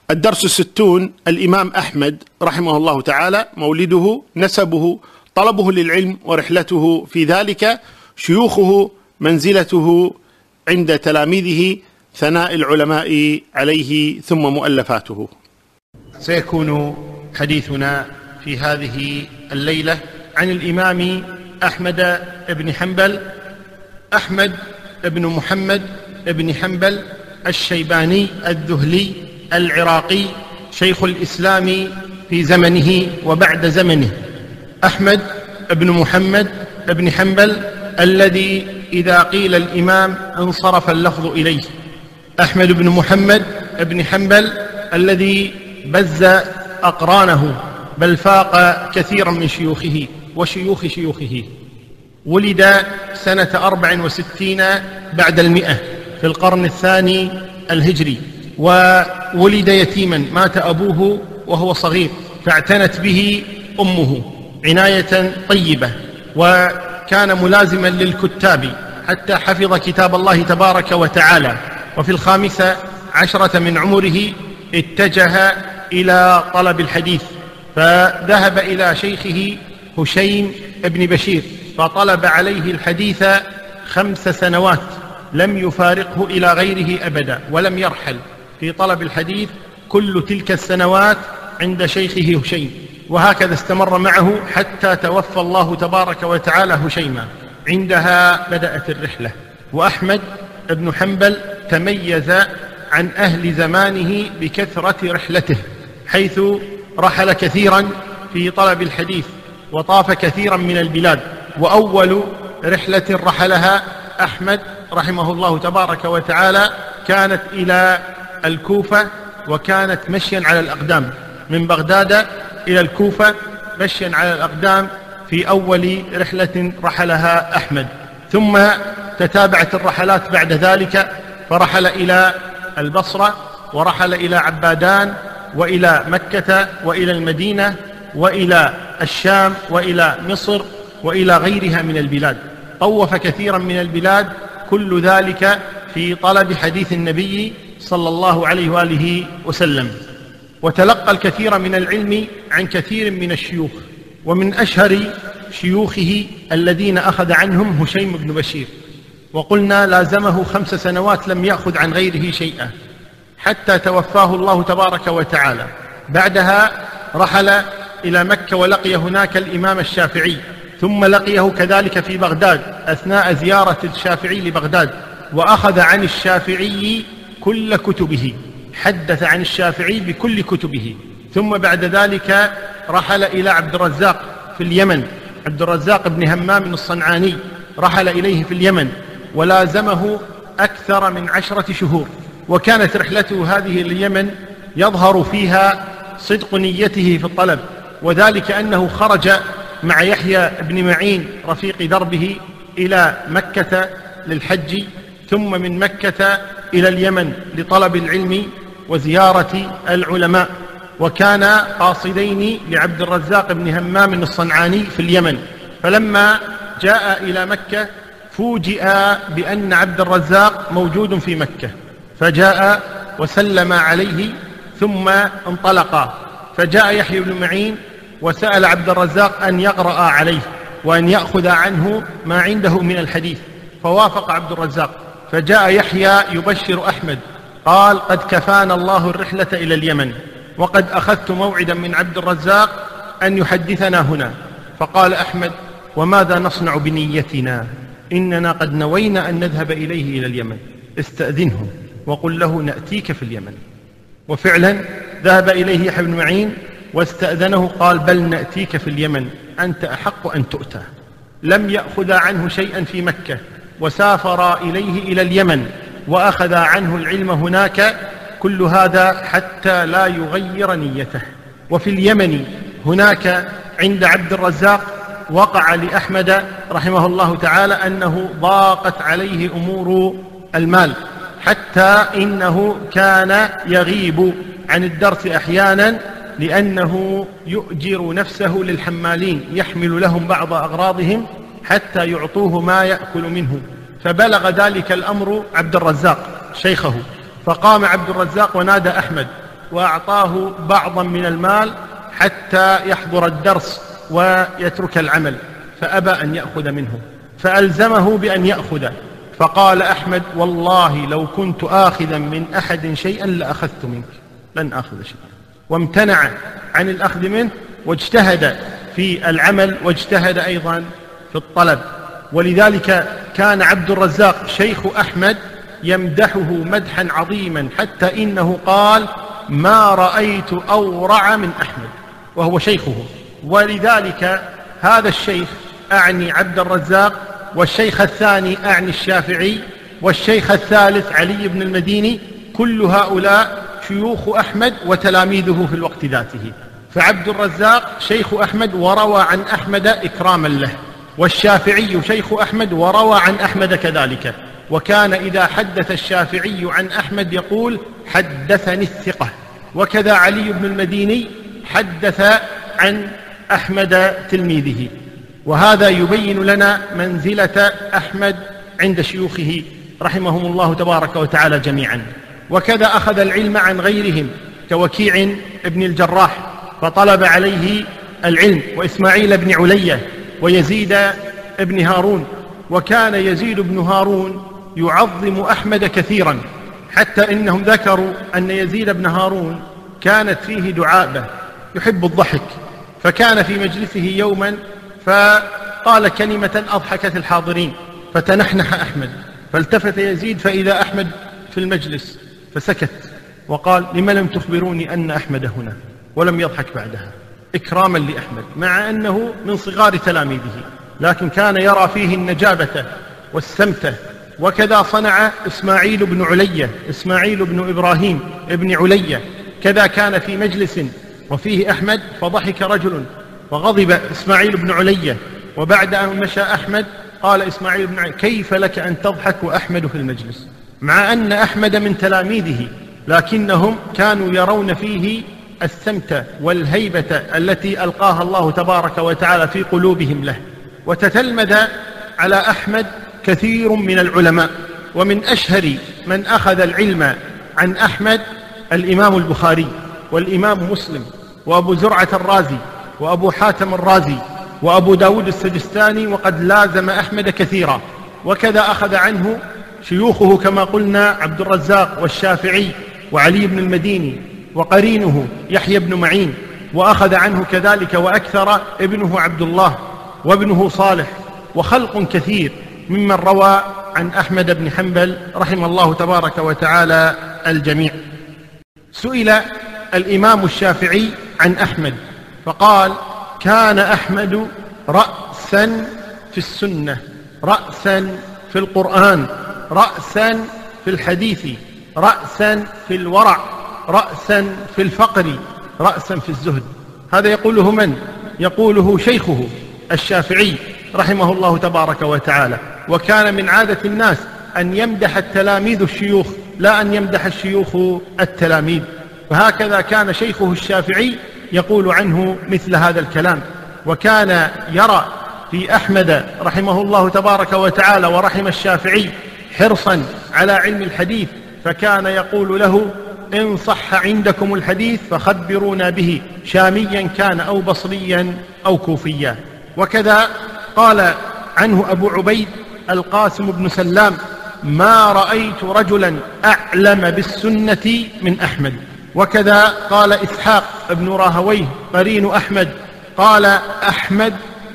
الدرس 60. الإمام أحمد رحمه الله تعالى: مولده، نسبه، طلبه للعلم ورحلته في ذلك، شيوخه، منزلته عند تلاميذه، ثناء العلماء عليه، ثم مؤلفاته. سيكون حديثنا في هذه الليلة عن الإمام أحمد بن حنبل، أحمد بن محمد بن حنبل الشيباني الذهلي العراقي، شيخ الإسلام في زمنه وبعد زمنه. أحمد بن محمد بن حنبل الذي إذا قيل الإمام انصرف اللفظ إليه. أحمد بن محمد بن حنبل الذي بز أقرانه بل فاق كثيرا من شيوخه وشيوخ شيوخه. ولد سنة 64 بعد 100 في القرن الثاني الهجري، وولد يتيما، مات أبوه وهو صغير، فاعتنت به أمه عناية طيبة، وكان ملازما للكتاب حتى حفظ كتاب الله تبارك وتعالى. وفي 15 من عمره اتجه إلى طلب الحديث، فذهب إلى شيخه هشيم بن بشير فطلب عليه الحديث 5 سنوات، لم يفارقه إلى غيره أبدا، ولم يرحل في طلب الحديث كل تلك السنوات عند شيخه هشيم، وهكذا استمر معه حتى توفى الله تبارك وتعالى هشيما. عندها بدأت الرحلة. وأحمد بن حنبل تميز عن أهل زمانه بكثرة رحلته، حيث رحل كثيرا في طلب الحديث وطاف كثيرا من البلاد. وأول رحلة رحلها أحمد رحمه الله تبارك وتعالى كانت إلى الكوفة، وكانت مشيا على الأقدام من بغداد إلى الكوفة، مشيا على الأقدام في أول رحلة رحلها أحمد. ثم تتابعت الرحلات بعد ذلك، فرحل إلى البصرة، ورحل إلى عبادان، وإلى مكة، وإلى المدينة، وإلى الشام، وإلى مصر، وإلى غيرها من البلاد. طوف كثيرا من البلاد، كل ذلك في طلب حديث النبي صلى الله عليه وآله وسلم. وتلقى الكثير من العلم عن كثير من الشيوخ، ومن أشهر شيوخه الذين أخذ عنهم هشيم بن بشير، وقلنا لازمه 5 سنوات لم يأخذ عن غيره شيئا حتى توفاه الله تبارك وتعالى. بعدها رحل إلى مكة ولقي هناك الإمام الشافعي، ثم لقيه كذلك في بغداد أثناء زيارة الشافعي لبغداد، وأخذ عن الشافعي كل كتبه، حدث عن الشافعي بكل كتبه. ثم بعد ذلك رحل إلى عبد الرزاق في اليمن، عبد الرزاق بن همام الصنعاني، رحل إليه في اليمن ولازمه أكثر من 10 شهور. وكانت رحلته هذه لليمن يظهر فيها صدق نيته في الطلب، وذلك أنه خرج مع يحيى بن معين رفيق دربه إلى مكة للحج، ثم من مكة إلى اليمن لطلب العلم وزيارة العلماء، وكان قاصدين لعبد الرزاق بن همام الصنعاني في اليمن. فلما جاء إلى مكة فوجئ بأن عبد الرزاق موجود في مكة، فجاء وسلم عليه ثم انطلقا. فجاء يحيى بن معين وسأل عبد الرزاق أن يقرأ عليه وأن يأخذ عنه ما عنده من الحديث، فوافق عبد الرزاق. فجاء يحيى يبشر أحمد، قال: قد كفانا الله الرحلة إلى اليمن، وقد أخذت موعدا من عبد الرزاق أن يحدثنا هنا. فقال أحمد: وماذا نصنع بنيتنا؟ إننا قد نوينا أن نذهب إليه إلى اليمن، استأذنه وقل له نأتيك في اليمن. وفعلا ذهب إليه يحيى بن معين واستأذنه، قال: بل نأتيك في اليمن، أنت أحق أن تؤتى. لم يأخذ عنه شيئا في مكة، وسافر إليه إلى اليمن وأخذ عنه العلم هناك، كل هذا حتى لا يغير نيته. وفي اليمن هناك عند عبد الرزاق وقع لأحمد رحمه الله تعالى أنه ضاقت عليه أمور المال، حتى إنه كان يغيب عن الدرس أحيانا، لأنه يؤجر نفسه للحمالين يحمل لهم بعض أغراضهم حتى يعطوه ما يأكل منه. فبلغ ذلك الأمر عبد الرزاق شيخه، فقام عبد الرزاق ونادى أحمد وأعطاه بعضا من المال حتى يحضر الدرس ويترك العمل، فأبى أن يأخذ منه، فألزمه بأن يأخذ. فقال أحمد: والله لو كنت آخذا من أحد شيئا لأخذت منك، لن آخذ شيئا. وامتنع عن الأخذ منه، واجتهد في العمل واجتهد أيضا في الطلب. ولذلك كان عبد الرزاق شيخ أحمد يمدحه مدحا عظيما، حتى إنه قال: ما رأيت أورع من أحمد، وهو شيخه. ولذلك هذا الشيخ أعني عبد الرزاق، والشيخ الثاني أعني الشافعي، والشيخ الثالث علي بن المديني، كل هؤلاء شيوخ أحمد وتلاميذه في الوقت ذاته. فعبد الرزاق شيخ أحمد وروى عن أحمد إكراما له، والشافعي شيخ أحمد وروى عن أحمد كذلك. وكان إذا حدث الشافعي عن أحمد يقول: حدثني الثقة. وكذا علي بن المديني حدث عن أحمد تلميذه. وهذا يبين لنا منزلة أحمد عند شيوخه رحمهم الله تبارك وتعالى جميعا. وكذا أخذ العلم عن غيرهم كوكيع بن الجراح فطلب عليه العلم، وإسماعيل بن علية، ويزيد بن هارون. وكان يزيد بن هارون يعظم أحمد كثيرا، حتى إنهم ذكروا أن يزيد بن هارون كانت فيه دعابة، يحب الضحك. فكان في مجلسه يوما فقال كلمة أضحكت الحاضرين، فتنحنح أحمد، فالتفت يزيد فإذا أحمد في المجلس، فسكت وقال: لم لم تخبروني أن أحمد هنا؟ ولم يضحك بعدها إكراما لأحمد، مع أنه من صغار تلاميذه، لكن كان يرى فيه النجابة والسمتة. وكذا صنع إسماعيل بن علية، إسماعيل بن إبراهيم بن علية، كذا كان في مجلس وفيه أحمد فضحك رجل فغضب إسماعيل بن علية، وبعد أن مشى أحمد قال إسماعيل بن علية: كيف لك أن تضحك وأحمد في المجلس؟ مع أن أحمد من تلاميذه، لكنهم كانوا يرون فيه السمت والهيبة التي ألقاها الله تبارك وتعالى في قلوبهم له. وتتلمذ على أحمد كثير من العلماء، ومن أشهر من أخذ العلم عن أحمد الإمام البخاري، والإمام مسلم، وأبو زرعة الرازي، وأبو حاتم الرازي، وأبو داود السجستاني، وقد لازم أحمد كثيرا. وكذا أخذ عنه شيوخه كما قلنا عبد الرزاق والشافعي وعلي بن المديني، وقرينه يحيى بن معين، وأخذ عنه كذلك وأكثر ابنه عبد الله وابنه صالح، وخلق كثير ممن روى عن أحمد بن حنبل رحم الله تبارك وتعالى الجميع. سئل الإمام الشافعي عن أحمد فقال: كان أحمد رأسا في السنة، رأسا في القرآن، رأسا في الحديث، رأسا في الورع، رأسا في الفقر، رأسا في الزهد. هذا يقوله من؟ يقوله شيخه الشافعي رحمه الله تبارك وتعالى. وكان من عادة الناس أن يمدح التلاميذ الشيوخ، لا أن يمدح الشيوخ التلاميذ. فهكذا كان شيخه الشافعي يقول عنه مثل هذا الكلام. وكان يرى في أحمد رحمه الله تبارك وتعالى ورحم الشافعي حرصا على علم الحديث، فكان يقول له: إن صح عندكم الحديث فخبرونا به، شاميا كان أو بصريا أو كوفيا. وكذا قال عنه أبو عبيد القاسم بن سلام: ما رأيت رجلا أعلم بالسنة من أحمد. وكذا قال إسحاق بن راهويه قرين أحمد: قال أحمد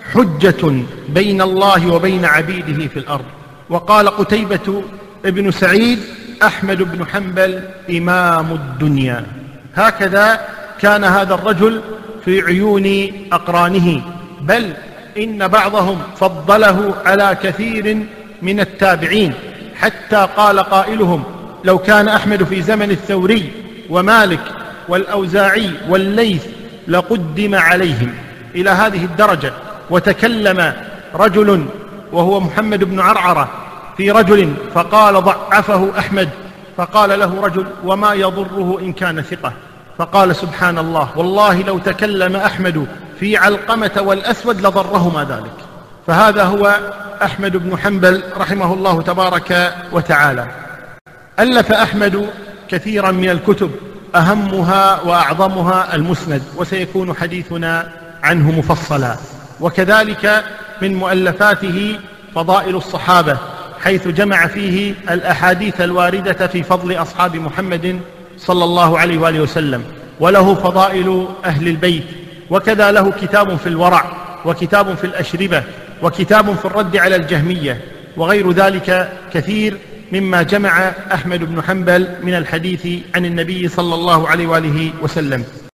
حجة بين الله وبين عبيده في الأرض. وقال قتيبة بن سعيد: أحمد بن حنبل إمام الدنيا. هكذا كان هذا الرجل في عيون أقرانه، بل إن بعضهم فضله على كثير من التابعين، حتى قال قائلهم: لو كان أحمد في زمن الثوري ومالك والأوزاعي والليث لقدم عليهم، إلى هذه الدرجة. وتكلم رجل وهو محمد بن عرعرة في رجل فقال: ضعفه أحمد. فقال له رجل: وما يضره إن كان ثقة؟ فقال: سبحان الله، والله لو تكلم أحمد في علقمة والأسود لضرهما ذلك. فهذا هو أحمد بن حنبل رحمه الله تبارك وتعالى. ألف أحمد كثيرا من الكتب، أهمها وأعظمها المسند، وسيكون حديثنا عنه مفصلا. وكذلك من مؤلفاته فضائل الصحابة، حيث جمع فيه الأحاديث الواردة في فضل أصحاب محمد صلى الله عليه وآله وسلم، وله فضائل أهل البيت، وكذا له كتاب في الورع، وكتاب في الأشربة، وكتاب في الرد على الجهمية، وغير ذلك كثير مما جمع أحمد بن حنبل من الحديث عن النبي صلى الله عليه وآله وسلم.